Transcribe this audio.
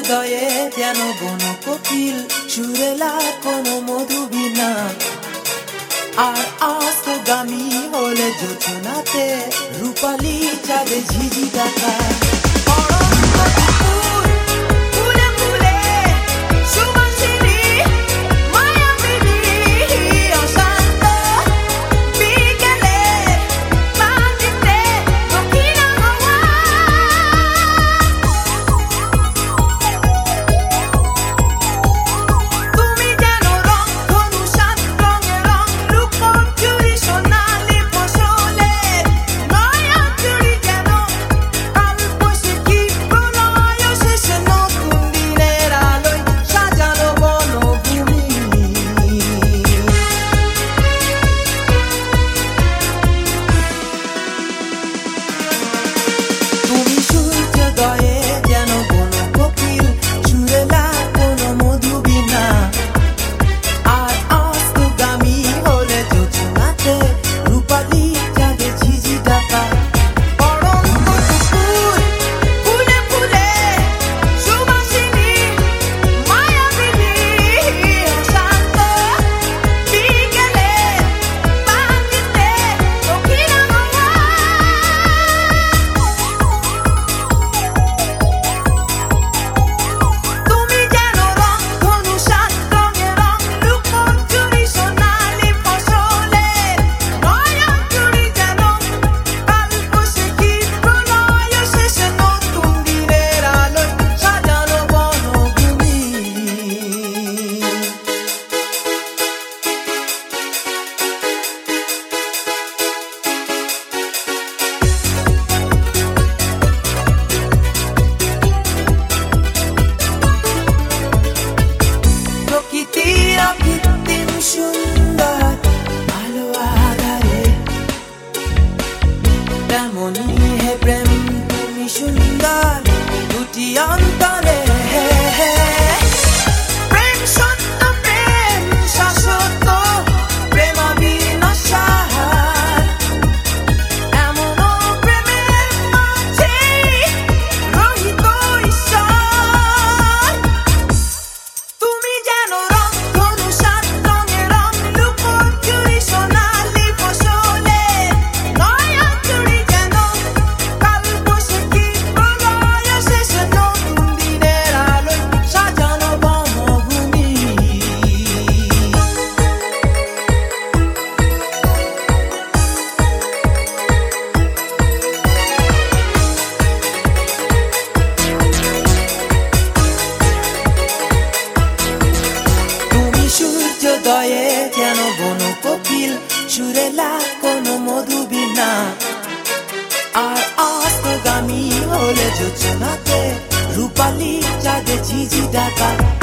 হৃদয়ে যেন বন কোকিল সুরেলা কোনো মধুবীণা আর আস্তগামী হলে জোছনাতে রূপালী চাঁদে ঝিঝি দেখা প্রেম তুমি সুন্দর দুটি অন্তরে প্রেম সত্য প্রেম শাশ্বত প্রেম বিনাশার এমন প্রেমের মাঝে রহিত ঈশ্বর তুমি যেন রং ধনু সাত রঙে রং লুকোচুরি সোনালি ফসলে নয়া চুড়ি যেন হৃদয়ে যেন বন কোকিল সুরেলা কোনো মধুবীণা আর আস্তগামী হলে জোছনাতে রূপালী চাঁদে ঝিঝি ডাকা